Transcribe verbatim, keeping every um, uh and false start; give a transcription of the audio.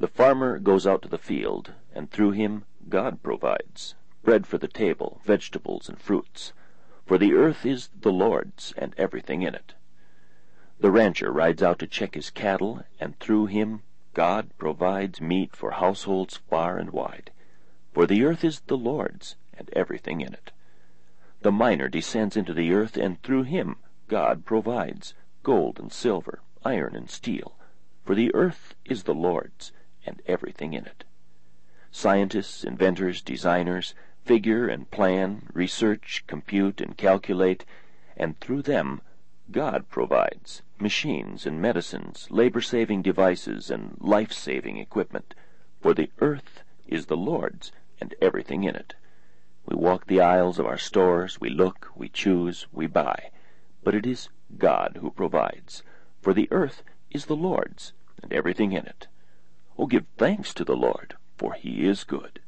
The farmer goes out to the field, and through him God provides bread for the table, vegetables and fruits. For the earth is the Lord's, and everything in it. The rancher rides out to check his cattle, and through him God provides meat for households far and wide. For the earth is the Lord's, and everything in it. The miner descends into the earth, and through him God provides gold and silver, iron and steel. For the earth is the Lord's, and everything in it. Scientists, inventors, designers figure and plan, research, compute, and calculate, and through them God provides machines and medicines, labor-saving devices, and life-saving equipment. For the earth is the Lord's, and everything in it. We walk the aisles of our stores, we look, we choose, we buy. But it is God who provides. For the earth is the Lord's, and everything in it. Oh, give thanks to the Lord, for he is good.